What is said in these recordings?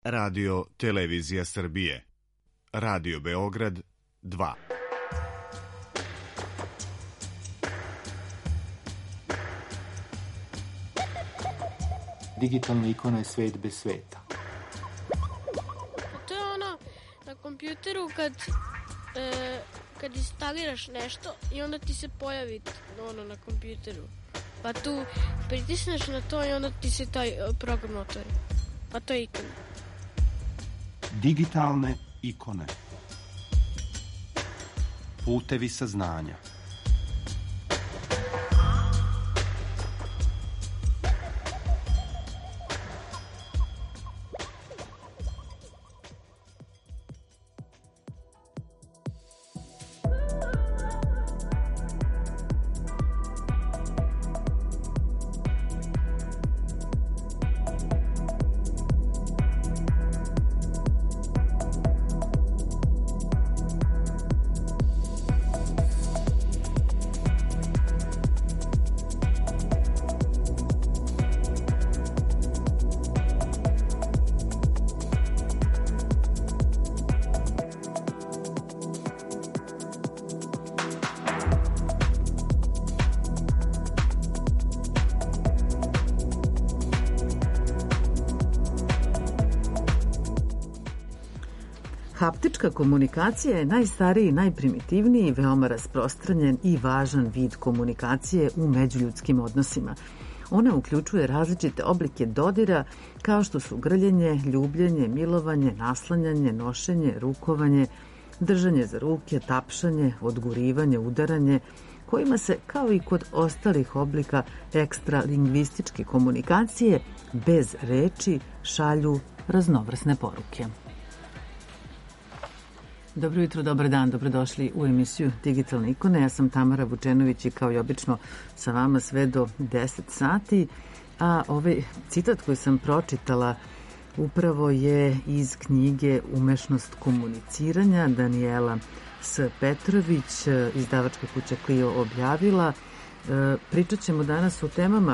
Radio Televizija Srbije. Radio Beograd 2. Digitalna ikona je svet bez sveta. To je ono na kompjuteru kad instaliraš nešto i onda ti se pojavi ono na kompjuteru. Pa tu pritisneš na to i onda ti se taj program otvori. Pa to je ikona. Digitalne ikone. Putevi saznanja. Haptička komunikacija je najstariji, najprimitivniji, veoma rasprostranjen i važan vid komunikacije u međuljudskim odnosima. Ona uključuje različite oblike dodira kao što su grljenje, ljubljenje, milovanje, naslanjanje, nošenje, rukovanje, držanje za ruke, tapšanje, odgurivanje, udaranje, kojima se, kao i kod ostalih oblika ekstralingvističke komunikacije, bez reči šalju raznovrsne poruke. Dobro jutro, dobar dan, dobrodošli u emisiju Digitalne ikone. Ja sam Tamara Vučenović i kao i obično sa vama sve do 10 sati. A ovaj citat koji sam pročitala upravo je iz knjige Umešnost komuniciranja Danijela S. Petrović, izdavačka kuća Clio objavila. Pričat ćemo danas o temama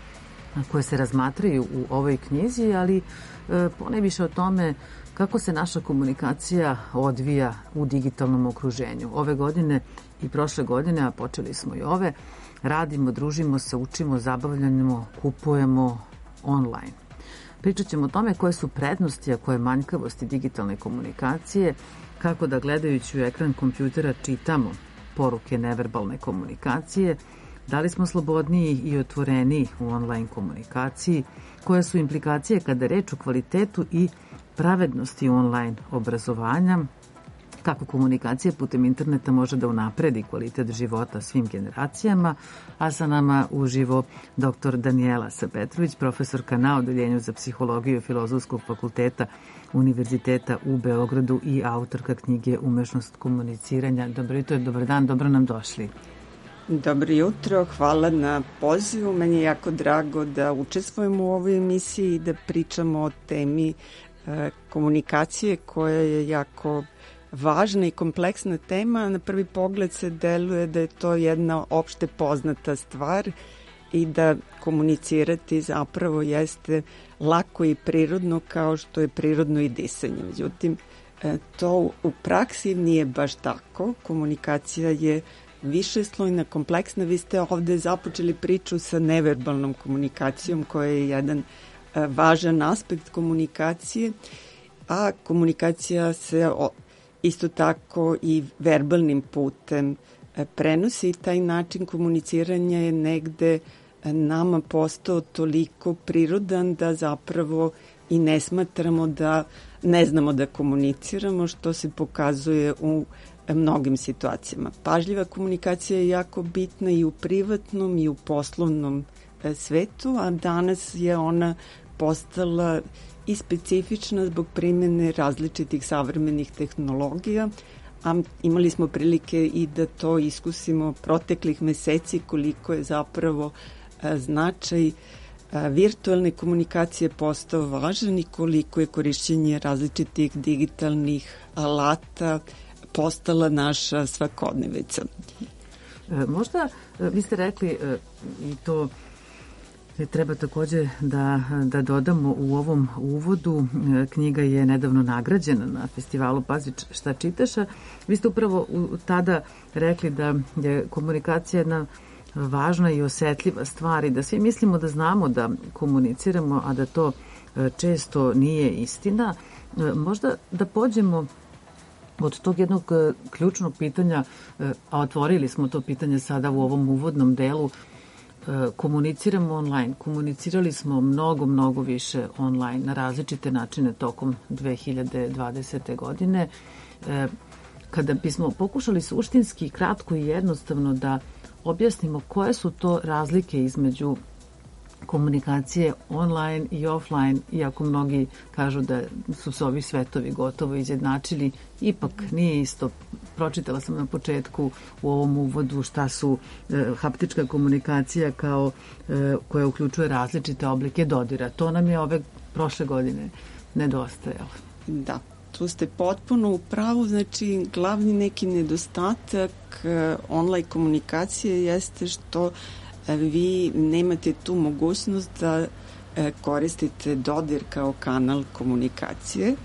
koje se razmatraju u ovoj knjizi, ali ponajviše o tome kako se naša komunikacija odvija u digitalnom okruženju. Ove godine i prošle godine, a počeli smo i ove, radimo, družimo se, učimo, zabavljamo, kupujemo online. Pričat ćemo o tome koje su prednosti, a koje manjkavosti digitalne komunikacije, kako da gledajući u ekran kompjutera čitamo poruke neverbalne komunikacije, da li smo slobodniji i otvoreniji u online komunikaciji, koje su implikacije kada je reč o kvalitetu i pravednosti online obrazovanja, kako komunikacija putem interneta može da unapredi kvalitet života svim generacijama, a sa nama uživo dr. Danijela S. Petrović, profesorka na Odeljenju za psihologiju Filozofskog fakulteta Univerziteta u Beogradu i autorka knjige Umešnost komuniciranja. Dobro jutro, dobar dan, dobro nam došli. Dobro jutro, hvala na pozivu. Meni je jako drago da učestvujemo u ovoj emisiji i da pričamo o temi komunikacije koja je jako važna i kompleksna tema. Na prvi pogled se deluje da je to jedna opšte poznata stvar i da komunicirati zapravo jeste lako i prirodno kao što je prirodno i disanje. Međutim, to u praksi nije baš tako. Komunikacija je višeslojna, kompleksna. Vi ste ovde započeli priču sa neverbalnom komunikacijom koja je jedan važan aspekt komunikacije, a komunikacija se isto tako i verbalnim putem prenosi i taj način komuniciranja je negde nama postao toliko prirodan da zapravo i ne smatramo da ne znamo da komuniciramo, što se pokazuje u mnogim situacijama. Pažljiva komunikacija je jako bitna i u privatnom i u poslovnom svetu, a danas je ona postala i specifična zbog primjene različitih savremenih tehnologija, a imali smo prilike i da to iskusimo proteklih meseci koliko je zapravo značaj virtualne komunikacije postao važan i koliko je korišćenje različitih digitalnih alata postala naša svakodnevica. Možda vi ste rekli i to Treba takođe da dodamo u ovom uvodu, knjiga je nedavno nagrađena na festivalu Pazi šta čitaš, a vi ste upravo tada rekli da je komunikacija jedna važna i osetljiva stvar i da svi mislimo da znamo da komuniciramo, a da to često nije istina. Možda da pođemo od tog jednog ključnog pitanja, a otvorili smo to pitanje sada u ovom uvodnom delu, komuniciramo online. Komunicirali smo mnogo više online na različite načine tokom 2020. godine. Kada bismo pokušali suštinski, kratko i jednostavno da objasnimo koje su to razlike između komunikacije online i offline, iako mnogi kažu da su se ovi svetovi gotovo izjednačili, ipak nije isto. Pročitala sam na početku u ovom uvodu šta su haptička komunikacija koja uključuje različite oblike dodira. To nam je ove prošle godine nedostajalo. Da, tu ste potpuno u pravu. Znači, glavni neki nedostatak online komunikacije jeste što vi nemate tu mogućnost da koristite dodir kao kanal komunikacije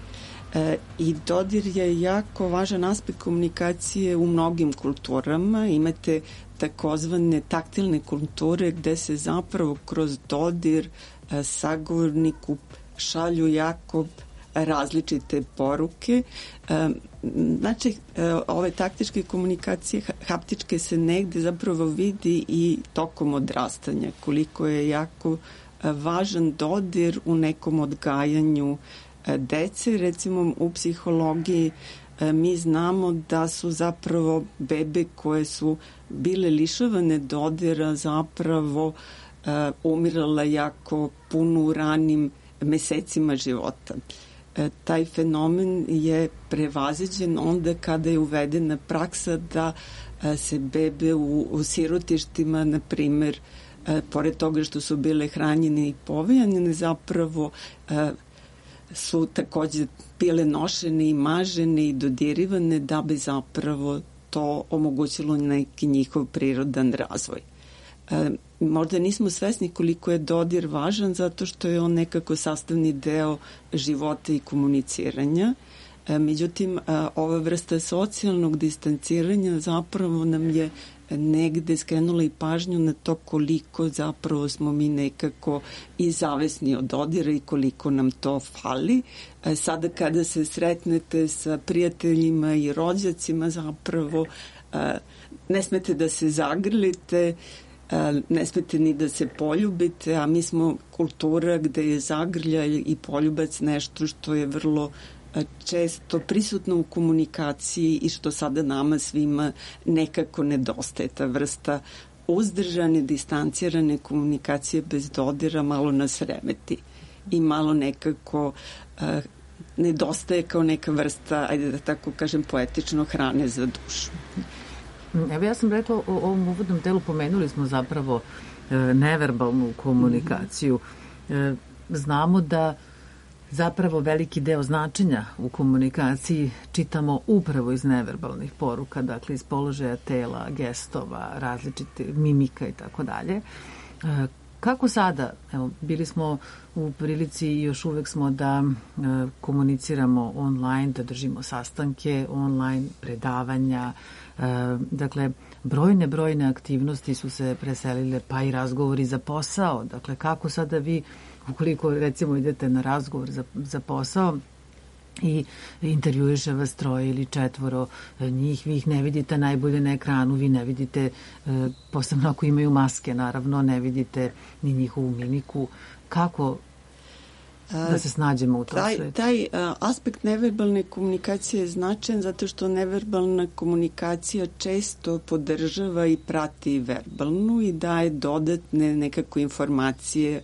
i dodir je jako važan aspekt komunikacije u mnogim kulturama. Imate takozvane taktilne kulture gde se zapravo kroz dodir sagovorniku šalju jako različite poruke. Znači, ove taktičke komunikacije, haptičke, se negde zapravo vidi i tokom odrastanja, koliko je jako važan dodir u nekom odgajanju dece. Recimo, u psihologiji mi znamo da su zapravo bebe koje su bile lišavane dodira zapravo umirala jako puno u ranim mesecima života. Taj fenomen je prevaziđen onda kada je uvedena praksa da se bebe u sirotištima, na primer, pored toga što su bile hranjene i povijane, zapravo su takođe bile nošene i mažene i dodirivane da bi zapravo to omogućilo neki njihov prirodan razvoj. Možda nismo svesni koliko je dodir važan zato što je on nekako sastavni deo života i komuniciranja. Međutim, ova vrsta socijalnog distanciranja zapravo nam je negde skrenula i pažnju na to koliko zapravo smo mi nekako i zavesni od dodira i koliko nam to fali. Sada kada se sretnete sa prijateljima i rođacima, zapravo ne smete da se zagrlite, ne smete ni da se poljubite, a mi smo kultura gde je zagrljaj i poljubac nešto što je vrlo često prisutno u komunikaciji i što sada nama svima nekako nedostaje. Ta vrsta uzdržane, distancirane komunikacije bez dodira malo nas remeti i malo nekako nedostaje kao neka vrsta, ajde da tako kažem, poetično hrane za dušu. Evo, ja sam rekla o ovom uvodnom delu, pomenuli smo zapravo neverbalnu komunikaciju. Znamo da zapravo veliki deo značenja u komunikaciji čitamo upravo iz neverbalnih poruka, dakle iz položaja tela, gestova, različite mimika i tako dalje. Kako sada, evo, bili smo u prilici i još uvek smo da komuniciramo online, da držimo sastanke online, predavanja, dakle, brojne aktivnosti su se preselile, pa i razgovori za posao. Dakle, kako sada vi, ukoliko recimo idete na razgovor za posao i intervjuiše vas 3 ili 4 njih, vi ih ne vidite najbolje na ekranu, vi ne vidite, posebno ako imaju maske, naravno, ne vidite ni njihovu mimiku. Kako da se snađemo u tom svetu? Taj aspekt neverbalne komunikacije je značajan zato što neverbalna komunikacija često podržava i prati verbalnu i daje dodatne nekako informacije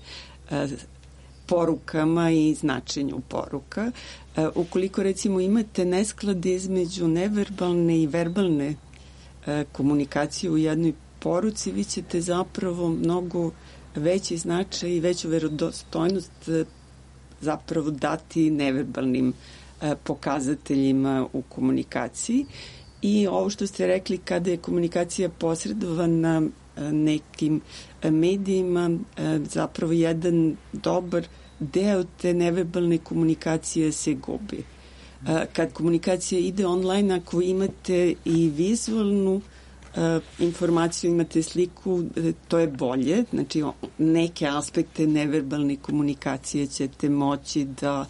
porukama i značenju poruka. Ukoliko recimo imate nesklade između neverbalne i verbalne komunikacije u jednoj poruci, vi ćete zapravo mnogo veći značaj i veću verodostojnost zapravo dati neverbalnim pokazateljima u komunikaciji. I ovo što ste rekli, kada je komunikacija posredovana nekim medijima zapravo jedan dobar deo te neverbalne komunikacije se gubi. Kad komunikacija ide online, ako imate i vizualnu informaciju, imate sliku, to je bolje. Znači, neke aspekte neverbalne komunikacije ćete moći da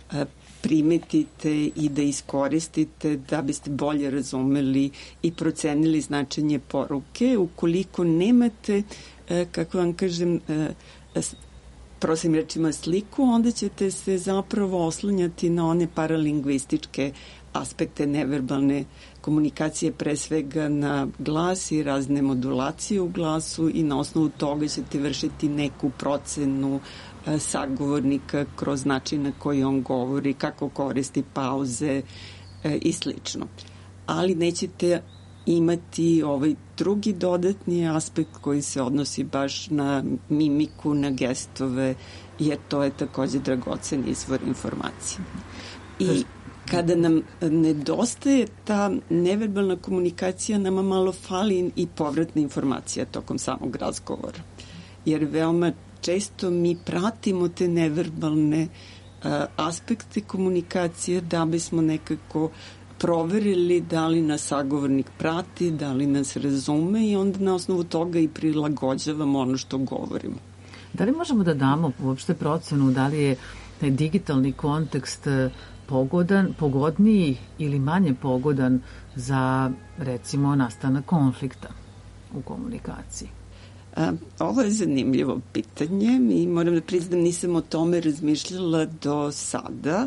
primetite i da iskoristite da biste bolje razumeli i procenili značenje poruke. Ukoliko nemate, kako vam kažem, prostim rečima sliku, onda ćete se zapravo oslanjati na one paralingvističke aspekte neverbalne komunikacije, pre svega na glas i razne modulacije u glasu, i na osnovu toga ćete vršiti neku procenu sagovornika kroz način na koji on govori, kako koristi pauze i slično. Ali nećete imati ovaj drugi dodatni aspekt koji se odnosi baš na mimiku, na gestove, jer to je takođe dragocen izvor informacije. I kada nam nedostaje ta neverbalna komunikacija, nama malo fali i povratna informacija tokom samog razgovora. Jer veoma često mi pratimo te neverbalne aspekte komunikacije da bismo nekako proverili da li nas sagovornik prati, da li nas razume, i onda na osnovu toga i prilagođavamo ono što govorimo. Da li možemo da damo uopšte procenu da li je taj digitalni kontekst pogodniji ili manje pogodan za, recimo, nastanak konflikta u komunikaciji? Ovo je zanimljivo pitanje i moram da priznam, nisam o tome razmišljala do sada.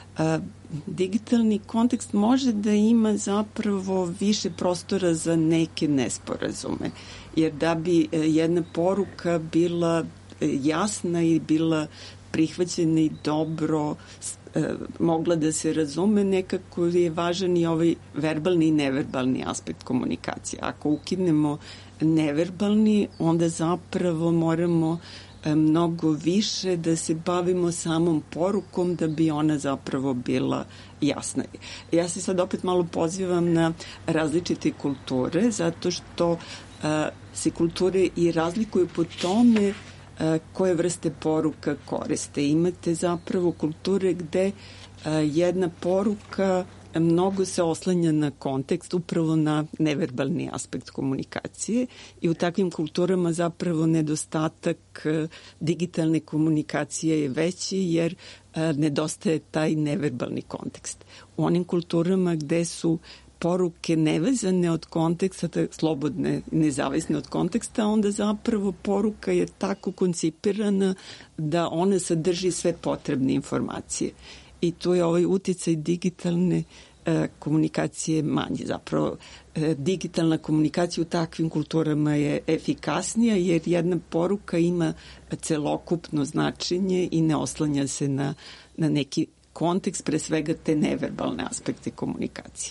Digitalni kontekst može da ima zapravo više prostora za neke nesporazume, jer da bi jedna poruka bila jasna i bila prihvaćena i dobro mogla da se razume, nekako je važan i ovaj verbalni i neverbalni aspekt komunikacije. Ako ukinemo neverbalni, onda zapravo moramo mnogo više da se bavimo samom porukom da bi ona zapravo bila jasna. Ja se sad opet malo pozivam na različite kulture, zato što se kulture i razlikuju po tome koje vrste poruka koriste. Imate zapravo kulture gde jedna poruka mnogo se oslanja na kontekst, upravo na neverbalni aspekt komunikacije, i u takvim kulturama zapravo nedostatak digitalne komunikacije je veći, jer nedostaje taj neverbalni kontekst. U onim kulturama gde su poruke nevezane od konteksta, slobodne, nezavisne od konteksta, onda zapravo poruka je tako koncipirana da ona sadrži sve potrebne informacije. I tu je ovaj uticaj digitalne komunikacije manji. Zapravo, digitalna komunikacija u takvim kulturama je efikasnija, jer jedna poruka ima celokupno značenje i ne oslanja se na neki kontekst, pre svega te neverbalne aspekte komunikacije.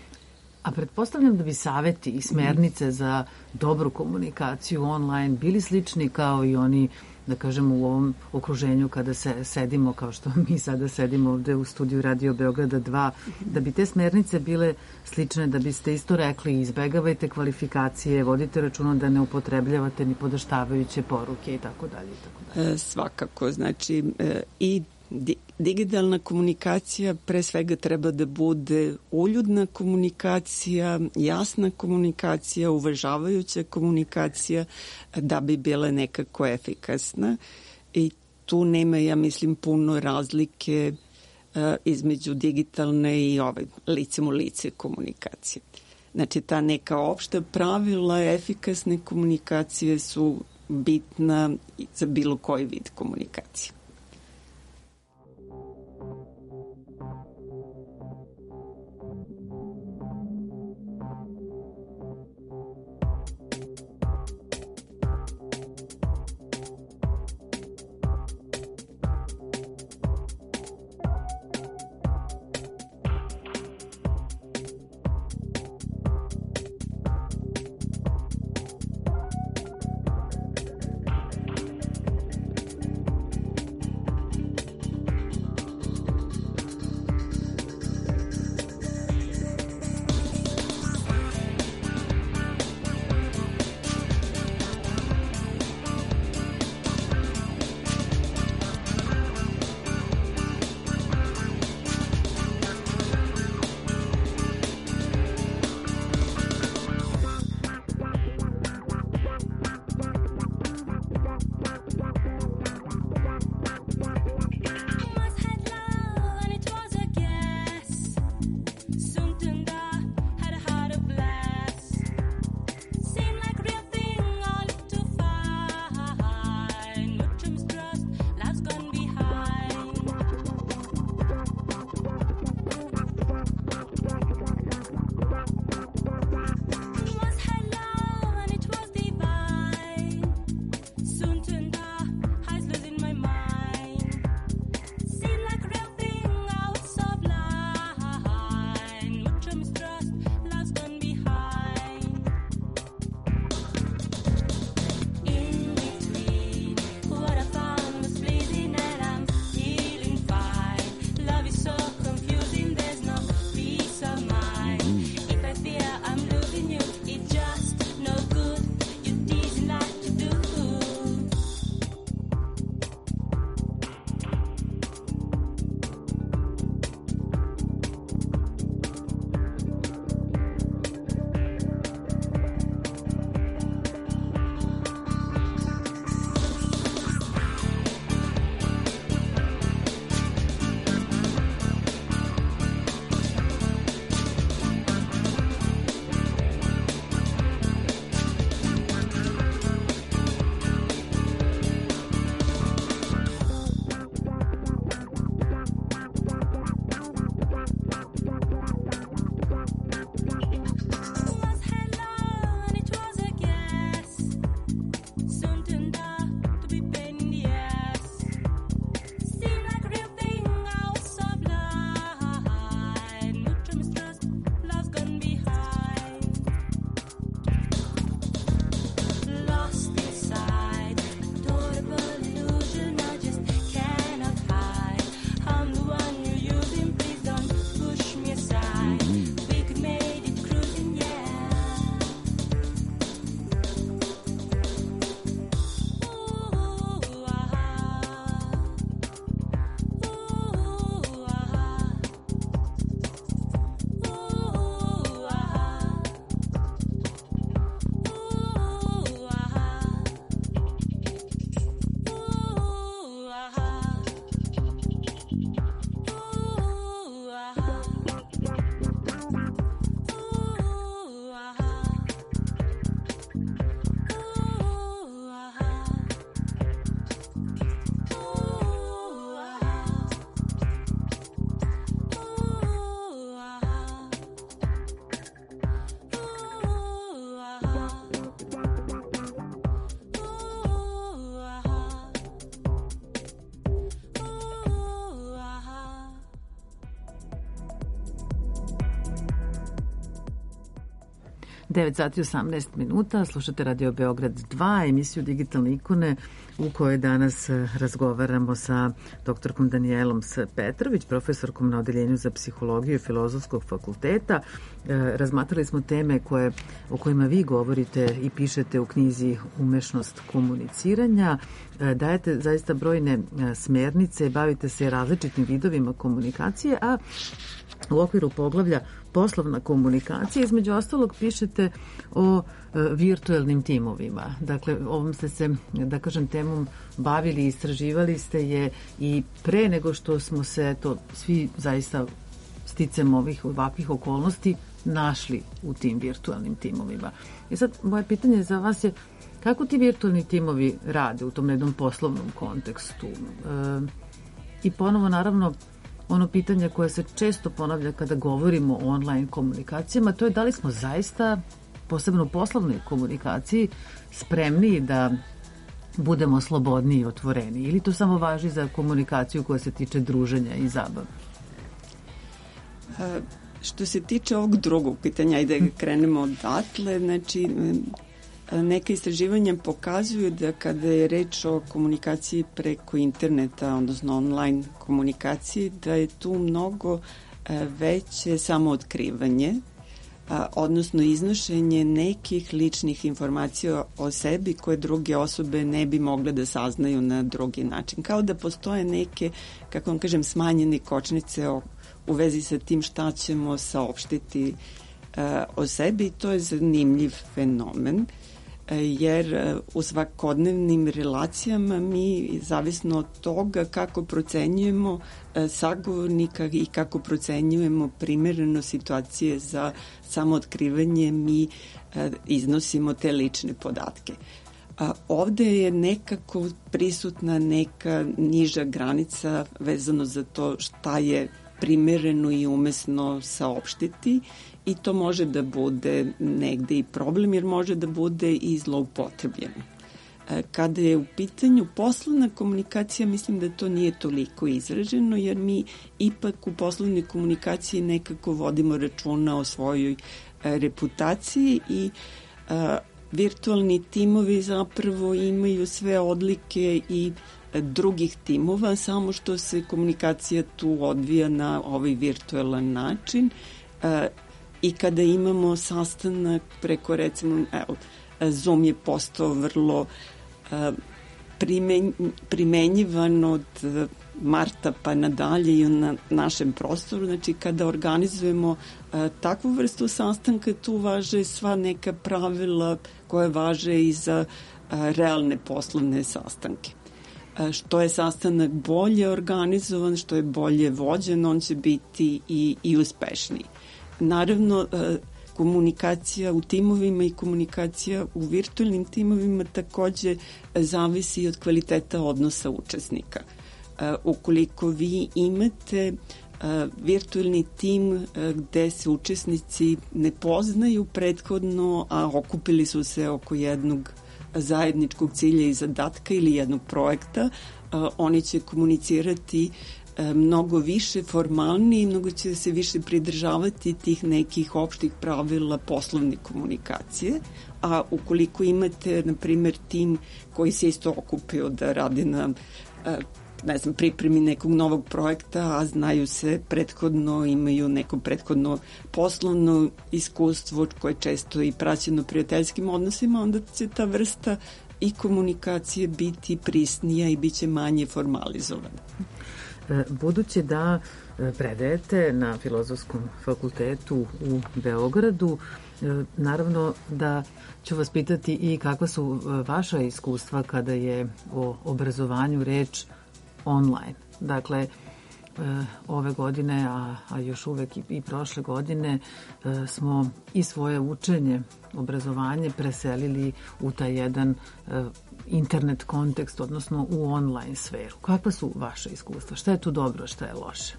A pretpostavljam da bi saveti i smernice za dobru komunikaciju online bili slični kao i oni, da kažemo, u ovom okruženju kada sedimo, kao što mi sada sedimo ovde u studiju Radio Beograda 2, da bi te smernice bile slične, da biste isto rekli: izbegavajte kvalifikacije, vodite računa da ne upotrebljavate ni podaštavajuće poruke i tako dalje. Svakako, znači i digitalna komunikacija pre svega treba da bude uljudna komunikacija, jasna komunikacija, uvažavajuća komunikacija, da bi bila nekako efikasna, i tu nema, ja mislim, puno razlike između digitalne i ove licem u lice komunikacije. Znači, ta neka opšta pravila efikasne komunikacije su bitna za bilo koji vid komunikacije. 9 sati 18 minuta, slušate Radio Beograd 2, emisiju Digitalne ikone u kojoj danas razgovaramo sa doktorkom Danijelom Petrović, profesorkom na Odeljenju za psihologiju Filozofskog fakulteta. Razmatrali smo teme o kojima vi govorite i pišete u knjizi Umešnost komuniciranja. Dajete zaista brojne smernice, bavite se različitim vidovima komunikacije, a u okviru poglavlja poslovna komunikacija, između ostalog, pišete o virtuelnim timovima. Dakle, ovom ste se, da kažem, temom bavili, istraživali ste je i pre nego što smo se svi zaista sticem ovakvih okolnosti našli u tim virtuelnim timovima. I sad, moje pitanje za vas je kako ti virtuelni timovi rade u tom jednom poslovnom kontekstu? I ponovo, naravno, ono pitanje koje se često ponavlja kada govorimo o online komunikacijama, to je da li smo zaista, posebno u poslovnoj komunikaciji, spremniji da budemo slobodniji i otvoreni, ili to samo važi za komunikaciju koja se tiče druženja i zabave? Što se tiče ovog drugog pitanja, ajde da krenemo odatle, znači neka istraživanja pokazuju da kada je reč o komunikaciji preko interneta, odnosno online komunikaciji, da je tu mnogo veće samootkrivanje, odnosno iznošenje nekih ličnih informacija o sebi koje druge osobe ne bi mogle da saznaju na drugi način. Kao da postoje neke, kako vam kažem, smanjene kočnice u vezi sa tim šta ćemo saopštiti o sebi, i to je zanimljiv fenomen, jer u svakodnevnim relacijama mi, zavisno od toga kako procenjujemo sagovornika i kako procenjujemo primereno situacije za samootkrivanje, mi iznosimo te lične podatke. Ovde je nekako prisutna neka niža granica vezano za to šta je primereno i umesno saopštiti, i to može da bude negde i problem, jer može da bude i zloupotrebljeno. Kada je u pitanju poslovna komunikacija, mislim da to nije toliko izraženo, jer mi ipak u poslovnoj komunikaciji nekako vodimo računa o svojoj reputaciji i virtualni timovi zapravo imaju sve odlike i drugih timova, samo što se komunikacija tu odvija na ovaj virtualan način. I kada imamo sastanak preko, recimo, Zoom je postao vrlo primenjivan od marta pa nadalje i na našem prostoru. Znači, kada organizujemo takvu vrstu sastanka, tu važe sva neka pravila koje važe i za realne poslovne sastanke. Što je sastanak bolje organizovan, što je bolje vođen, on će biti i uspešniji. Naravno, komunikacija u timovima i komunikacija u virtualnim timovima takođe zavisi od kvaliteta odnosa učesnika. Ukoliko vi imate virtualni tim gde se učesnici ne poznaju prethodno, a okupili su se oko jednog zajedničkog cilja i zadatka ili jednog projekta, oni će komunicirati mnogo više formalnije i mnogo će se više pridržavati tih nekih opštih pravila poslovne komunikacije. A ukoliko imate, na primjer, tim koji se isto okupio da radi na pripremi nekog novog projekta, a znaju se prethodno, imaju neko prethodno poslovno iskustvo koje često i praćeno prijateljskim odnosima, onda će ta vrsta i komunikacije biti prisnija i bit će manje formalizovana. Budući da predajete na Filozofskom fakultetu u Beogradu, naravno da ću vas pitati i kakva su vaša iskustva kada je o obrazovanju reč online. Dakle, ove godine, a još uvek i prošle godine, smo i svoje učenje, obrazovanje preselili u taj jedan internet kontekst, odnosno u online sferu. Kakva su vaše iskustva? Šta je tu dobro, šta je loše?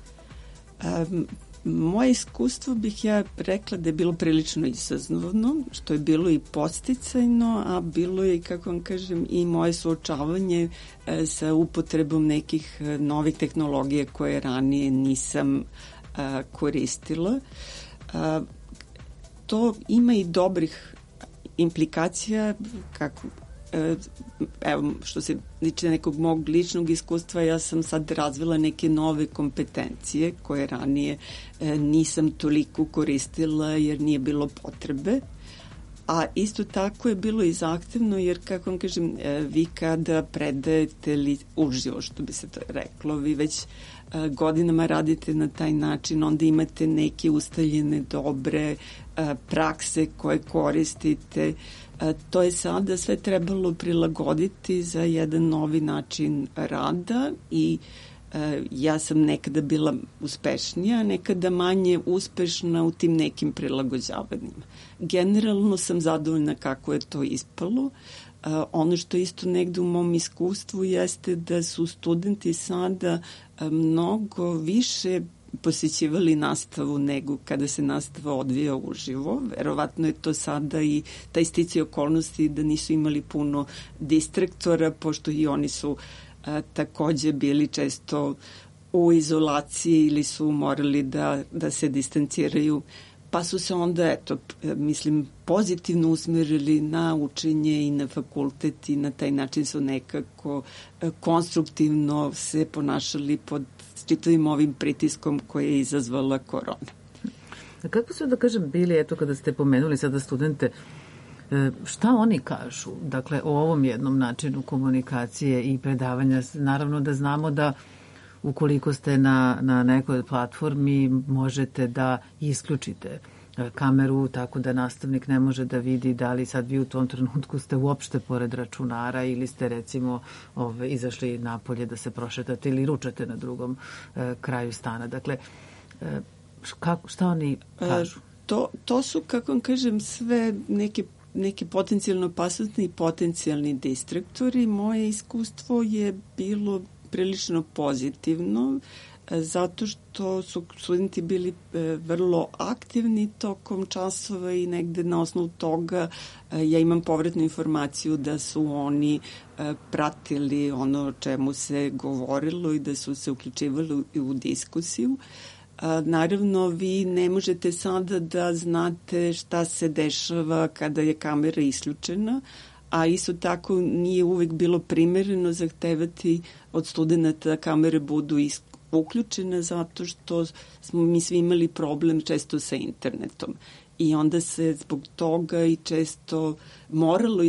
Moje iskustvo bih ja rekla da je bilo prilično izazovno, što je bilo i podsticajno, a bilo je, kako vam kažem, i moje suočavanje sa upotrebom nekih novih tehnologija koje ranije nisam koristila. to ima i dobrih implikacija, kako evo, što se tiče nekog mog ličnog iskustva, ja sam sad razvila neke nove kompetencije koje ranije nisam toliko koristila jer nije bilo potrebe. A isto tako je bilo i zahtevno jer, kako vam kažem, vi kada predajete uživo, što bi se to reklo, vi već godinama radite na taj način, onda imate neke ustaljene dobre prakse koje koristite. To je sada sve trebalo prilagoditi za jedan novi način rada i ja sam nekada bila uspešnija, nekada manje uspešna u tim nekim prilagođavanjima. Generalno sam zadovoljna kako je to ispalo. Ono što isto negde u mom iskustvu jeste da su studenti sada mnogo više posjećivali nastavu nego kada se nastava odvija uživo. Verovatno je to sada i taj sticaj okolnosti da nisu imali puno distraktora, pošto i oni su takođe bili često u izolaciji ili su morali da se distanciraju, pa su se onda, eto, mislim, pozitivno usmerili na učenje i na fakultet i na taj način su nekako konstruktivno se ponašali pod čitavim ovim pritiskom koje je izazvala korona. A kako su, da kažem, bili, eto, kada ste pomenuli sada studente, šta oni kažu, dakle, o ovom jednom načinu komunikacije i predavanja? Naravno da znamo da ukoliko ste na nekoj platformi možete da isključite kameru tako da nastavnik ne može da vidi da li sad vi u tom trenutku ste uopšte pored računara ili ste recimo izašli napolje da se prošetate ili ručate na drugom kraju stana. Dakle, šta oni kažu? To su, kako vam kažem, sve neke potencijalno opasnosti i potencijalni distraktori. Moje iskustvo je bilo prilično pozitivno, zato što su studenti bili vrlo aktivni tokom časova i negde na osnovu toga ja imam povratnu informaciju da su oni pratili ono o čemu se govorilo i da su se uključivali u diskusiju. Naravno, vi ne možete sada da znate šta se dešava kada je kamera isključena, a isto tako nije uvek bilo primereno zahtevati od studenta da kamere budu uključene zato što smo mi svi imali problem često sa internetom i onda se zbog toga i često moralo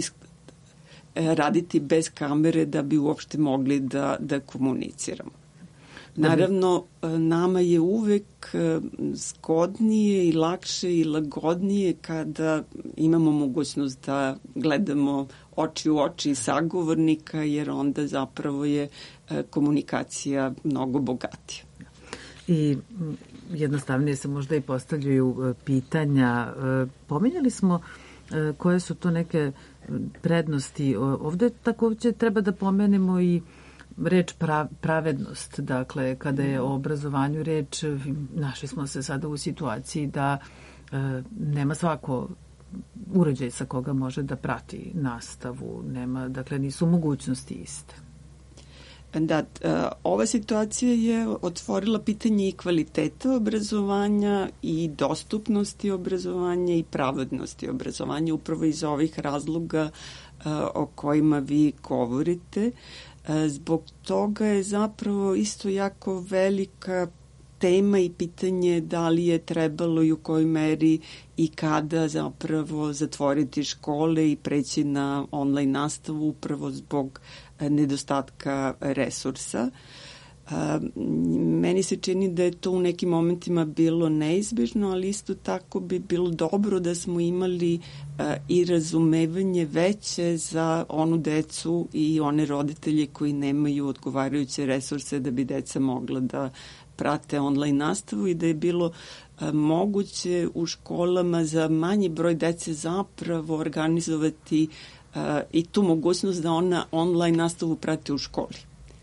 raditi bez kamere da bi uopšte mogli da komuniciramo. Naravno, nama je uvek zgodnije i lakše i lagodnije kada imamo mogućnost da gledamo oči u oči sagovornika, jer onda zapravo je komunikacija mnogo bogatija. I jednostavnije se možda i postavljaju pitanja. Pominjali smo koje su to neke prednosti. Ovde takođe treba da pomenemo i reč pravednost, dakle, kada je o obrazovanju reč, našli smo se sada u situaciji da nema svako uređaj sa koga može da prati nastavu, nema, dakle, nisu mogućnosti iste. Da, ova situacija je otvorila pitanje i kvaliteta obrazovanja i dostupnosti obrazovanja i pravednosti obrazovanja, upravo iz ovih razloga o kojima vi govorite. Zbog toga je zapravo isto jako velika tema i pitanje da li je trebalo i u kojoj meri i kada zapravo zatvoriti škole i preći na online nastavu upravo zbog nedostatka resursa. Meni se čini da je to u nekim momentima bilo neizbežno, ali isto tako bi bilo dobro da smo imali i razumevanje veće za onu decu i one roditelje koji nemaju odgovarajuće resurse da bi deca mogla da prate online nastavu i da je bilo moguće u školama za manji broj dece zapravo organizovati i tu mogućnost da ona online nastavu prate u školi.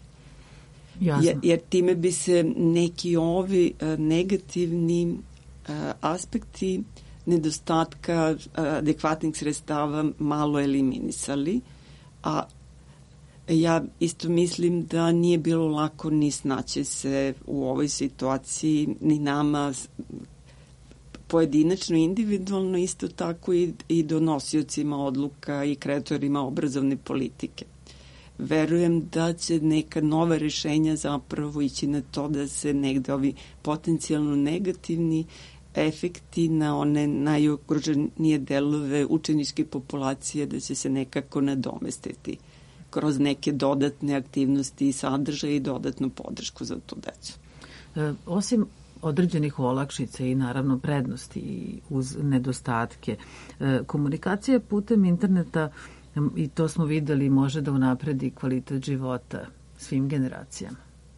Jer time bi se neki ovi negativni aspekti nedostatka adekvatnih sredstava malo eliminisali, a ja isto mislim da nije bilo lako ni snaći se u ovoj situaciji, ni nama pojedinačno, individualno, isto tako i donosiocima odluka i kreatorima obrazovne politike. Verujem da će neka nova rešenja zapravo ići na to da se negde ovi potencijalno negativni efekti na one najugroženije delove učeničke populacije da će se nekako nadomestiti kroz neke dodatne aktivnosti i sadržaje i dodatnu podršku za tu decu. Osim određenih olakšica i naravno prednosti i uz nedostatke, komunikacija putem interneta, i to smo videli, može da unapredi kvalitet života svim generacijama.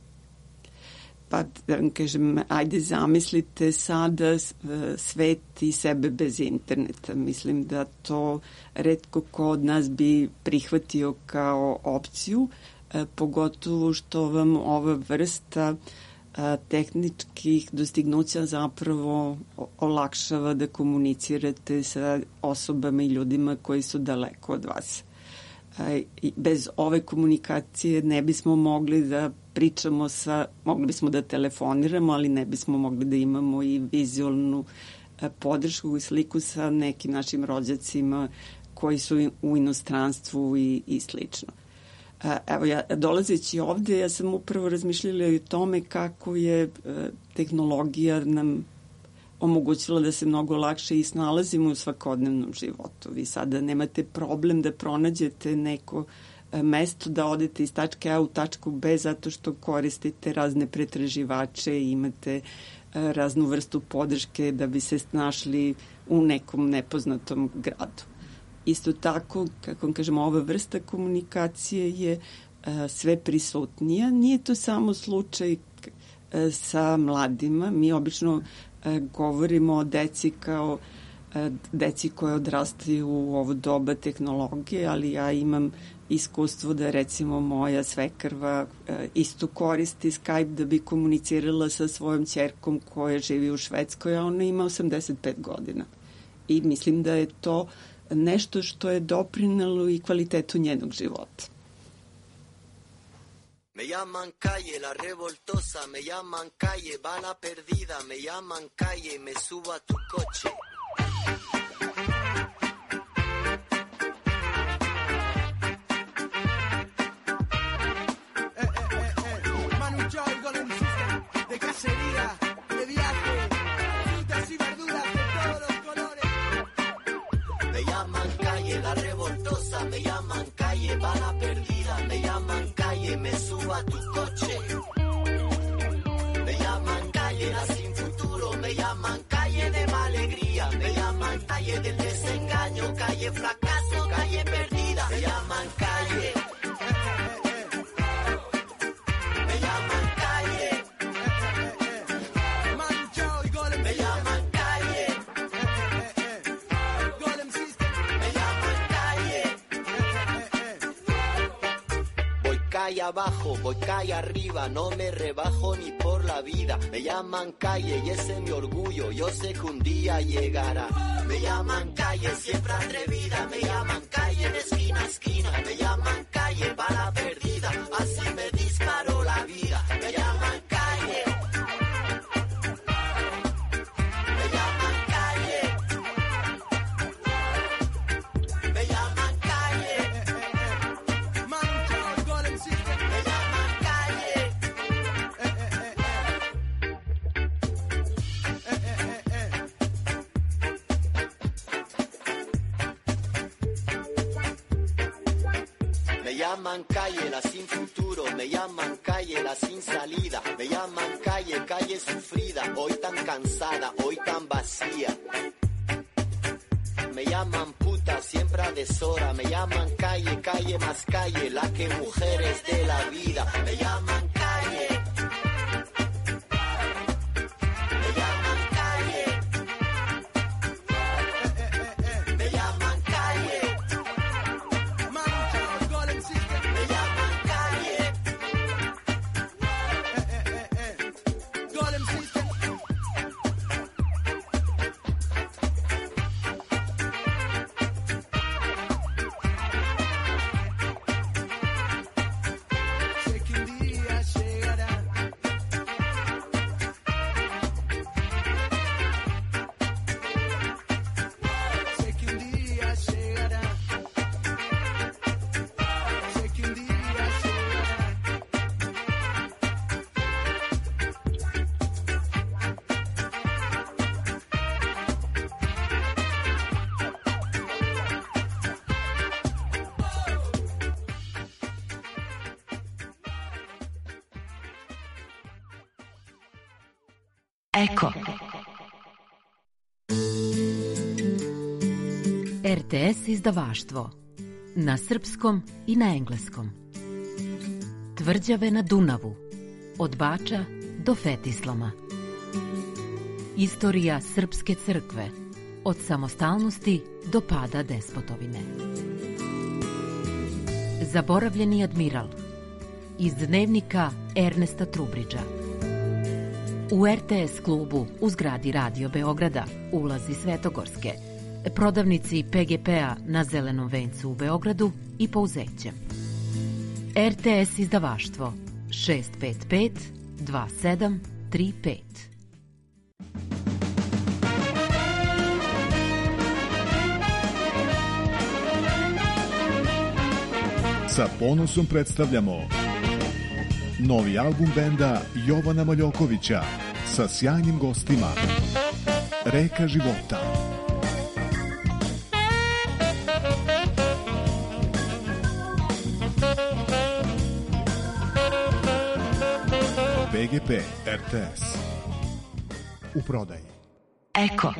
Pa, da vam kažem, ajde zamislite sada svet i sebe bez interneta. Mislim da to retko ko od nas bi prihvatio kao opciju, pogotovo što vam ova vrsta tehničkih dostignuća zapravo olakšava da komunicirate sa osobama i ljudima koji su daleko od vas. Bez ove komunikacije ne bismo mogli da pričamo mogli bismo da telefoniramo, ali ne bismo mogli da imamo i vizualnu podršku i sliku sa nekim našim rođacima koji su u inostranstvu i slično. Evo, ja dolazeći ovde, ja sam upravo razmišljala i o tome kako je tehnologija nam omogućila da se mnogo lakše i snalazimo u svakodnevnom životu. Vi sada nemate problem da pronađete neko mesto, da odete iz tačke A u tačku B zato što koristite razne pretraživače i imate raznu vrstu podrške da bi se snašli u nekom nepoznatom gradu. Isto tako, kako vam kažemo, ova vrsta komunikacije je sve prisutnija. Nije to samo slučaj sa mladima. Mi obično govorimo o deci kao deci koje odrastaju u ovo doba tehnologije, ali ja imam iskustvo da recimo moja svekrva isto koristi Skype da bi komunicirala sa svojom ćerkom koja živi u Švedskoj, a ona ima 85 godina. I mislim da je to nešto što je doprinelo i kvalitetu njenog života. Me llaman calle la revoltosa, me llaman calle bala perdida, me llaman calle me subo a tu coche. Manu Chao, Golem System, de cacería, de viaje, frutas y verduras de todos los colores. Me llaman calle la revoltosa, me llaman calle bala perdida, me llaman calle me subo a tu coche. Me llaman calle la sin futuro, me llaman calle de mala alegría, me llaman calle del desengaño, calle fracaso, calle perdida, me llaman calle. Me llaman calle. Manu Chao y Golem Me llaman calle. Golem System. Me llaman calle. Voy calle abajo, voy calle arriba, no me rebajo ni por la vida. Me llaman calle y ese es mi orgullo, yo sé que un día llegará. Me llaman calle siempre atrevida, me llaman calle de esquina a esquina, me llaman calle bala perdida, así me disparó la vida. Me llaman calle. Me llaman calle. Me llaman calle. Manu Chao y Golem System. Me llaman calle. Me llaman calle la sin futuro, me llaman calle la sin salida, me llaman calle, calle sufrida, hoy tan cansada, hoy tan vacía. Me llaman puta siempre a deshora, me llaman calle, calle más calle, la que mujeres de la vida, me llaman calle. Me llaman calle. Me llaman calle. Manu Chao y Golem System. Me llaman calle. Golem System. Sé que un día Eko. RTS izdavaštvo. Na srpskom i na engleskom. Tvrđave na Dunavu. Od Bača do Fetislama. Istorija srpske crkve. Od samostalnosti do pada despotovine. Zaboravljeni admiral. Iz dnevnika Ernesta Trubridža. U RTS klubu u zgradi Radio Beograda, ulazi Svetogorske, prodavnici PGP-a na Zelenom vencu u Beogradu i Pouzećem. RTS izdavaštvo 655 2735. Sa ponosom predstavljamo novi album benda Jovana Maljokovića sa sjajnim gostima. Reka života. PGP RTS. U prodaji. Eko.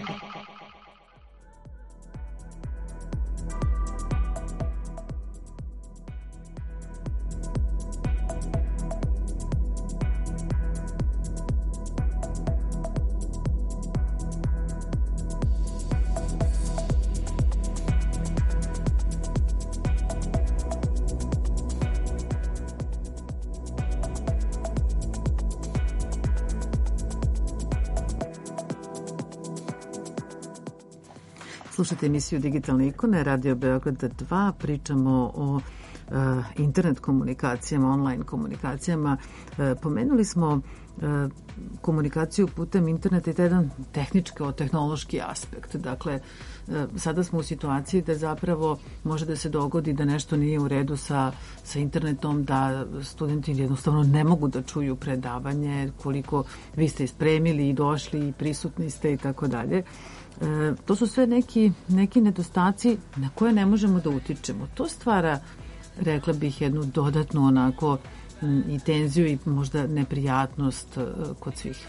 Slušate emisiju Digitalne ikone, Radio Beograda 2, pričamo o internet komunikacijama, online komunikacijama. Pomenuli smo komunikaciju putem interneta i taj jedan tehničko-tehnološki aspekt. Dakle, sada smo u situaciji da zapravo može da se dogodi da nešto nije u redu sa internetom, da studenti jednostavno ne mogu da čuju predavanje, koliko vi ste ispremili i došli i prisutni ste i tako dalje. To su sve neki nedostaci na koje ne možemo da utičemo. To stvara, rekla bih, jednu dodatnu onako i tenziju i možda neprijatnost kod svih.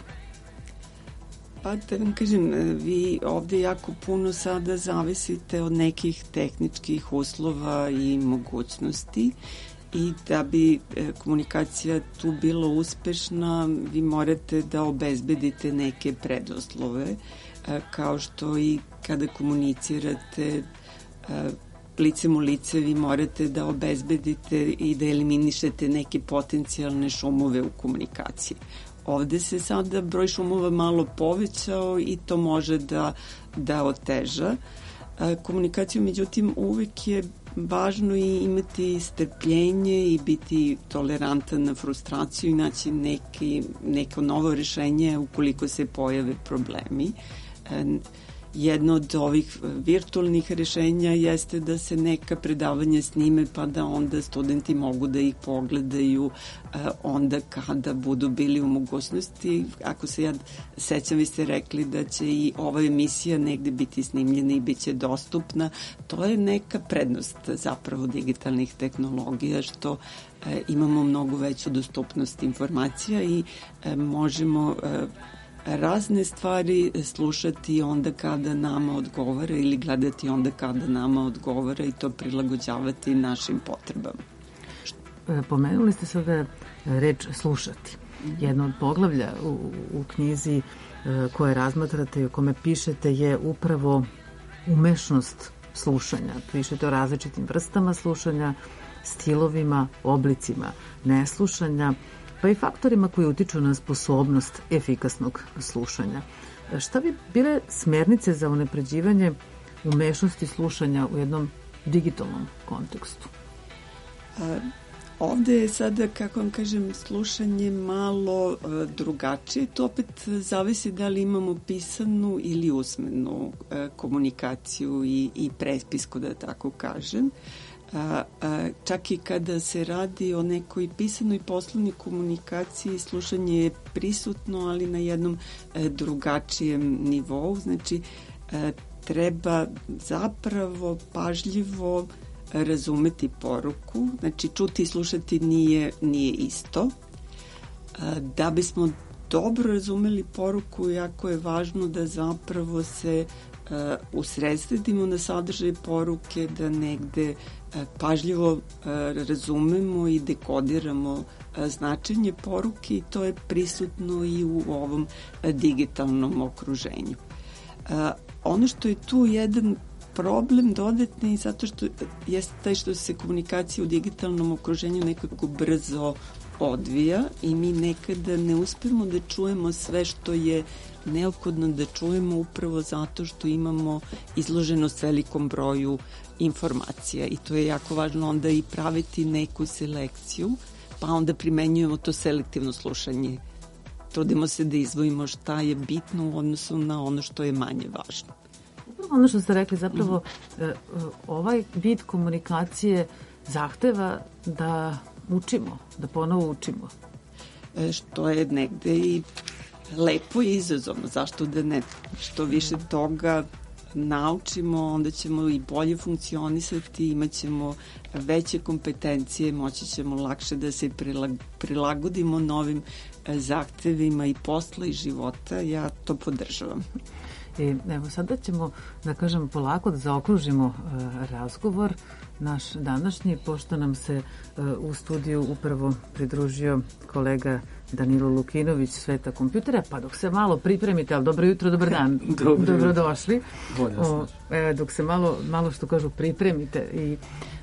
Pa da vam kažem, vi ovde jako puno sada zavisite od nekih tehničkih uslova i mogućnosti i da bi komunikacija tu bila uspešna, vi morate da obezbedite neke preduslove, kao što i kada komunicirate licem u lice, vi morate da obezbedite i da eliminišete neke potencijalne šumove u komunikaciji. Ovde se sada broj šumova malo povećao i to može da oteža komunikaciju, međutim uvek je važno i imati strpljenje i biti tolerantan na frustraciju i naći neko novo rešenje ukoliko se pojave problemi. Jedno od ovih virtualnih rešenja jeste da se neka predavanja snime pa da onda studenti mogu da ih pogledaju onda kada budu bili u mogućnosti. Ako se ja sećam, vi ste rekli da će i ova emisija negde biti snimljena i bit će dostupna. To je neka prednost zapravo digitalnih tehnologija, što imamo mnogo veću dostupnost informacija i možemo razne stvari slušati onda kada nama odgovara ili gledati onda kada nama odgovara i to prilagođavati našim potrebama. Pomenuli ste sada reč slušati. Jedno od poglavlja u knjizi koje razmatrate i o kome pišete je upravo umešnost slušanja. Pišete o različitim vrstama slušanja, stilovima, oblicima neslušanja, pa i faktorima koji utiču na sposobnost efikasnog slušanja. Šta bi bile smernice za unapređivanje umešnosti slušanja u jednom digitalnom kontekstu? Ovde je sada, kako vam kažem, slušanje malo drugačije. To opet zavisi da li imamo pisanu ili usmenu komunikaciju i prespisku, da tako kažem. Čak i kada se radi o nekoj pisanoj poslovnoj komunikaciji, slušanje je prisutno, ali na jednom drugačijem nivou. Znači, treba zapravo pažljivo razumeti poruku. Znači, čuti i slušati nije isto. Da bismo dobro razumeli poruku, jako je važno da zapravo se usredsredimo na sadržaj poruke, da negde pažljivo razumemo i dekodiramo značenje poruke i to je prisutno i u ovom digitalnom okruženju. Ono što je tu jedan problem dodatni, zato što jeste taj što se komunikacija u digitalnom okruženju nekako brzo odvija i mi nekada ne uspemo da čujemo sve što je neophodno da čujemo upravo zato što imamo izloženost velikom broju informacija i to je jako važno onda i praviti neku selekciju, pa onda primenjujemo to selektivno slušanje. Trudimo se da izdvojimo šta je bitno u odnosu na ono što je manje važno. Ono što ste rekli, zapravo ovaj vid komunikacije zahteva da učimo, da ponovo učimo. Što je negde i lepo i izazovno, zašto da ne? Što više toga naučimo, onda ćemo i bolje funkcionisati, imat ćemo veće kompetencije, moći ćemo lakše da se prilagodimo novim zahtevima i posla i života. Ja to podržavam. Evo, sada ćemo, da kažem, polako da zaokružimo razgovor naš današnji, pošto nam se u studiju upravo pridružio kolega Danilo Lukinović, Sveta kompjutera, pa dok se malo pripremite, ali dobro jutro, dobar dan, dobrodošli. Dok se malo što kažu pripremite i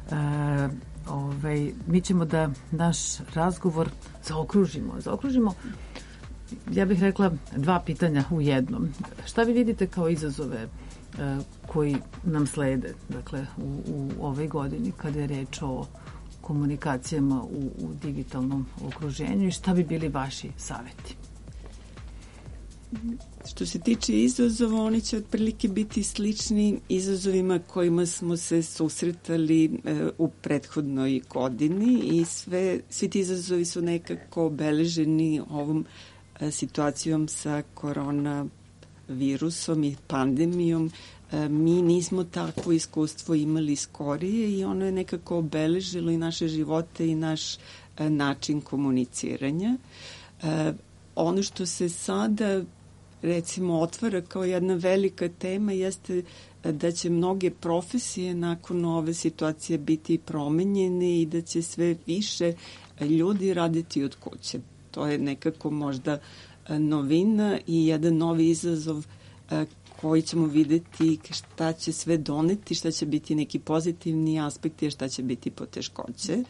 mi ćemo da naš razgovor zaokružimo. Ja bih rekla 2 pitanja u jednom. Šta vi vidite kao izazove koji nam slede, dakle, u ovoj godini kada je reč o komunikacijama u digitalnom okruženju i šta bi bili vaši saveti? Što se tiče izazova, oni će otprilike biti slični izazovima kojima smo se susretali u prethodnoj godini i svi ti izazovi su nekako obeleženi ovom situacijom sa koronavirusom i pandemijom. Mi nismo takvo iskustvo imali skorije i ono je nekako obeležilo i naše živote i naš način komuniciranja. Ono što se sada recimo otvara kao jedna velika tema jeste da će mnoge profesije nakon ove situacije biti promenjene i da će sve više ljudi raditi od kuće. To je nekako možda novina i jedan novi izazov koji ćemo videti šta će sve doneti, šta će biti neki pozitivni aspekti, a šta će biti poteškoće.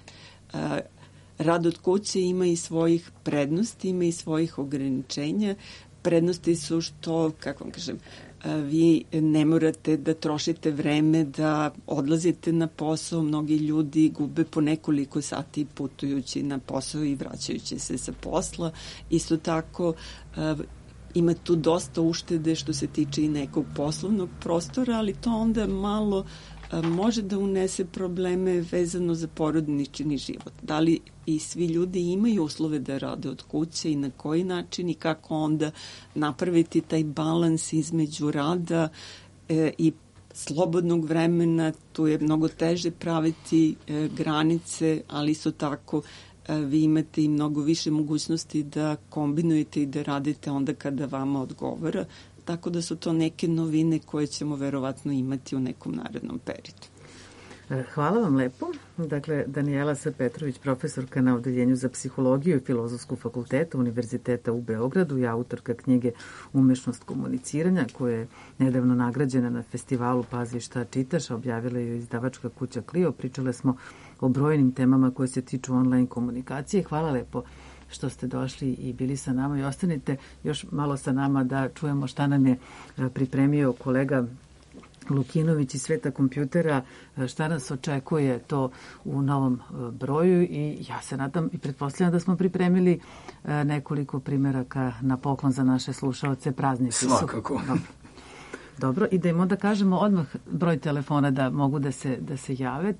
Rad od kuće ima i svojih prednosti, ima i svojih ograničenja. Prednosti su što, kako vam kažem, vi ne morate da trošite vreme da odlazite na posao. Mnogi ljudi gube po nekoliko sati putujući na posao i vraćajući se sa posla. Isto tako ima tu dosta uštede što se tiče i nekog poslovnog prostora, ali to onda malo može da unese probleme vezano za porodični život. Da li i svi ljudi imaju uslove da rade od kuće i na koji način i kako onda napraviti taj balans između rada i slobodnog vremena. Tu je mnogo teže praviti granice, ali isto tako vi imate i mnogo više mogućnosti da kombinujete i da radite onda kada vama odgovara. Tako da su to neke novine koje ćemo verovatno imati u nekom narednom periodu. Hvala vam lepo. Dakle, Danijela S. Petrović, profesorka na Odeljenju za psihologiju i Filozofskog fakulteta Univerziteta u Beogradu i autorka knjige Umešnost komuniciranja, koja je nedavno nagrađena na festivalu Pazi šta čitaš, objavila je izdavačka kuća Clio. Pričale smo o brojnim temama koje se tiču online komunikacije. Hvala lepo što ste došli i bili sa nama i ostanite još malo sa nama da čujemo šta nam je pripremio kolega Lukinović iz Sveta kompjutera, šta nas očekuje to u novom broju i ja se nadam i pretpostavljam da smo pripremili nekoliko primeraka na poklon za naše slušaoce. Praznici su. Svakako. Dobro, i da im onda kažemo odmah broj telefona da mogu da se jave,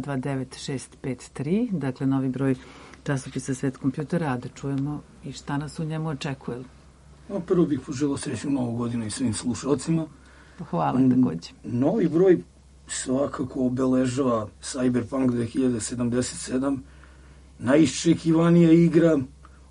3229-653, dakle novi broj časopisa Svet kompjutera, a da čujemo i šta nas u njemu očekuje. Prvo bih poželao srećnu novu godinu i svim slušalcima. Hvala takođe. Novi broj svakako obeležava Cyberpunk 2077, najiščekivanija igra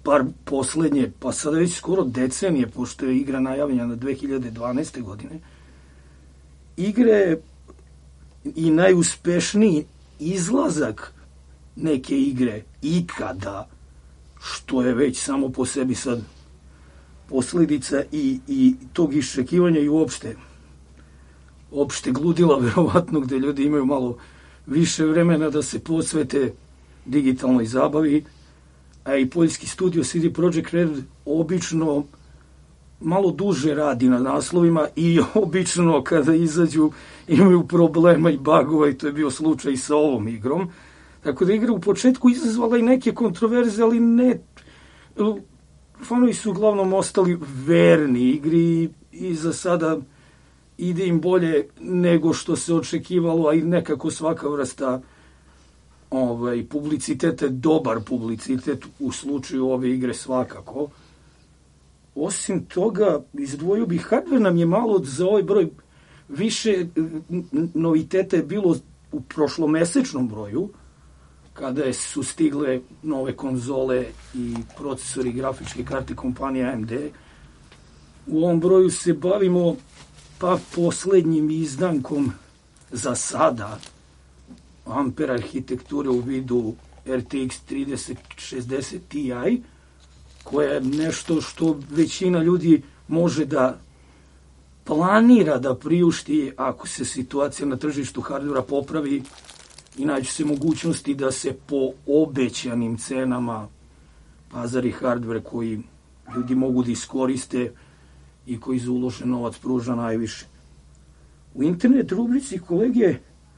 bar poslednje, pa sada već skoro decenije, pošto je igra najavljena 2012. godine, igre i najuspešniji izlazak neke igre ikada, što je već samo po sebi sad posledica i tog iščekivanja i uopšte gludila, verovatno, gde ljudi imaju malo više vremena da se posvete digitalnoj zabavi, a i poljski studio CD Projekt Red obično malo duže radi na naslovima i obično kada izađu imaju problema i bagova, i to je bio slučaj sa ovom igrom. Tako da igra u početku izazvala i neke kontroverze, ali ne. Fanovi su uglavnom ostali verni igri i za sada ide im bolje nego što se očekivalo, a i nekako svaka vrsta publiciteta je dobar publicitet u slučaju ove igre svakako. Osim toga, izdvojio bih, hardware nam je malo za ovaj broj, više noviteta je bilo u prošlomesečnom broju, kada su stigle nove konzole i procesori i grafičke karte kompanije AMD. U ovom broju se bavimo poslednjim izdankom za sada Ampere arhitekture u vidu RTX 3060 Ti, koja je nešto što većina ljudi može da planira da priušti ako se situacija na tržištu hardvera popravi i naći se mogućnosti da se po obećanim cenama pazari hardvere koji ljudi mogu da iskoriste i koji za uložen novac pruža najviše. U internet rubrici kolege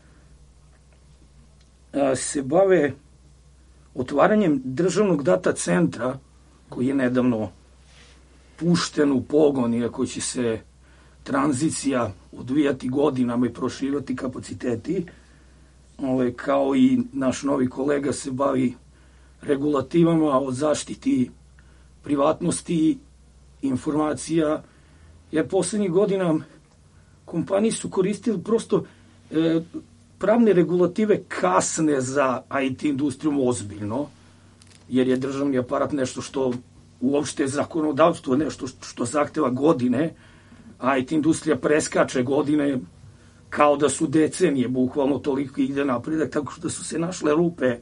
se bave otvaranjem državnog data centra koji je nedavno pušten u pogon, iako će se tranzicija odvijati godinama i proširivati kapaciteti. Kao i naš novi kolega se bavi regulativama o zaštiti privatnosti informacija, jer poslednjih godina kompanije su koristili prosto pravne regulative kasne za IT industriju ozbiljno, jer je državni aparat nešto što uopšte zakonodavstvo, nešto što zahteva godine, a IT industrija preskače godine kao da su decenije, bukvalno toliko ide napredak, tako da su se našle rupe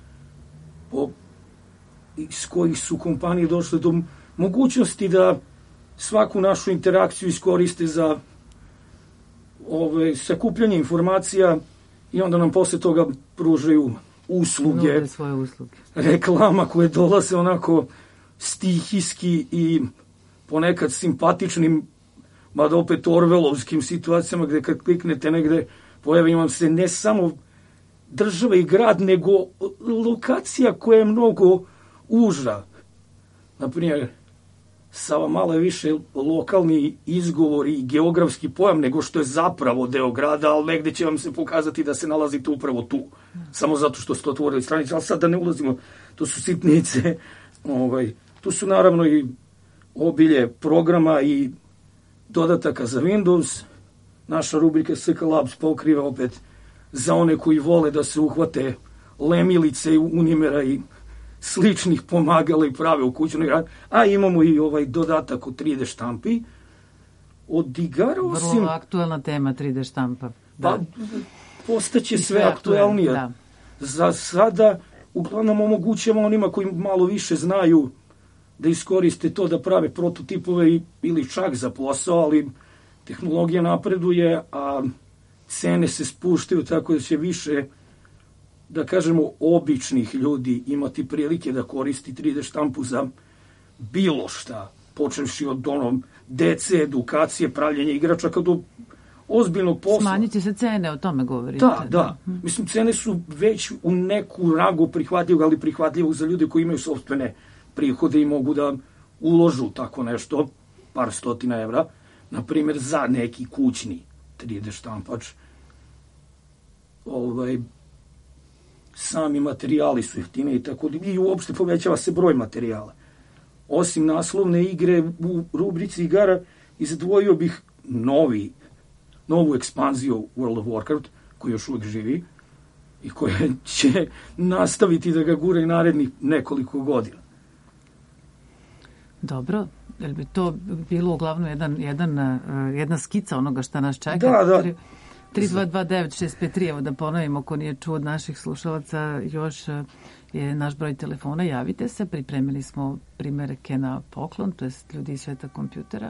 iz kojih su kompanije došle do mogućnosti da svaku našu interakciju iskoriste za sakupljanje informacija i onda nam posle toga pružaju usluge, reklama koje dolaze onako stihijski i ponekad simpatičnim, mada opet orvelovskim situacijama gde kad kliknete negde pojavi vam se ne samo država i grad, nego lokacija koja je mnogo uža. Naprimjer, Savamala je više lokalni izgovor i geografski pojam nego što je zapravo deo grada, ali negde će vam se pokazati da se nalazite upravo tu. Samo zato što ste otvorili stranice, ali sad da ne ulazimo, to su sitnice. Tu su naravno i obilje programa i dodataka za Windows. Naša rubrika SK Labs pokriva opet za one koji vole da se uhvate lemilice, unimera i sličnih pomagala i prave u kućnoj rad, a imamo i dodatak u 3D štampi. Od igara osim... Vrlo aktuelna tema 3D štampa. Da. Postaće sve aktuelnije. Da. Za sada uglavnom omogućujemo onima koji malo više znaju da iskoriste to da prave prototipove ili čak za posao, ali tehnologija napreduje, a cene se spuštaju tako da će više, da kažemo, običnih ljudi imati prilike da koristi 3D štampu za bilo šta, počevši od dece, edukacije, pravljenja igračaka do ozbiljnog posla. Smanjit će se cene, o tome govorite. Da. Mislim, cene su već u neku ragu prihvatljivog, ali prihvatljivog za ljude koji imaju sopstvene prihode i mogu da uložu tako nešto, par stotina evra, na primjer za neki kućni 3D štampač. Sami materijali su jeftine i tako i uopšte povećava se broj materijala. Osim naslovne igre u rubrici igara izdvojio bih novu ekspanziju World of Warcraft, koji još uvijek živi i koja će nastaviti da ga gura i narednih nekoliko godina. Dobro, je li bi to bilo uglavnom jedna skica onoga šta nas čeka? Da. 3229-653, evo da ponovimo, ko nije čuo od naših slušalaca, još je naš broj telefona, javite se, pripremili smo primerke na poklon, to je ljudi iz sveta kompjutera.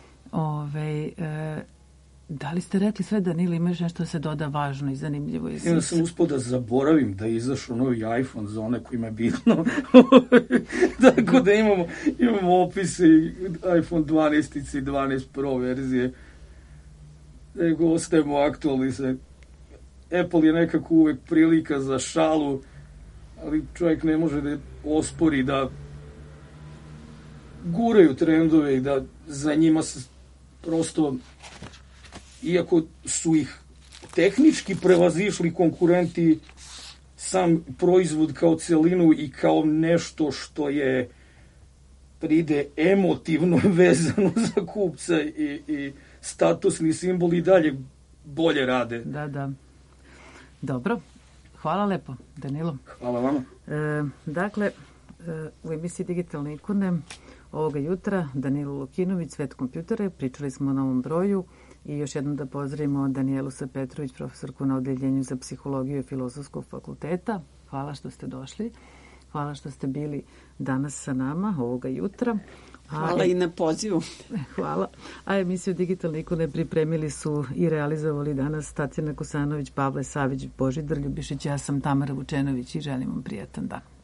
Da li ste rekli sve, Danilo, imaš nešto da se doda važno i zanimljivo? Ja sam uspio da zaboravim da je izašao novi iPhone za one kojima je bitno. Tako da imamo opise iPhone 12 i 12 Pro verzije. Nego ostajemo aktualni se. Apple je nekako uvek prilika za šalu, ali čovjek ne može da ospori da guraju trendove i da za njima se prosto, iako su ih tehnički prevazišli konkurenti, sam proizvod kao celinu i kao nešto što je pride emotivno vezano za kupca i statusni simbol i dalje bolje rade. Da. Dobro. Hvala lepo, Danilo. Hvala vama. Dakle, u emisiji Digitalne ikone ovoga jutra Danilo Lukinović, Svet kompjutere, pričali smo o novom broju i još jednom da pozdravimo Danijelu Petrović, profesorku na Odeljenju za psihologiju Filozofskog fakulteta. Hvala što ste došli. Hvala što ste bili danas sa nama ovoga jutra. Hvala i na pozivu. Hvala. A emisiju Digitalne ikone pripremili su i realizovali danas Tatjana Kosanović, Pavle Savić, Božidar Ljubišić. Ja sam Tamara Vučenović i želim vam prijatan dan.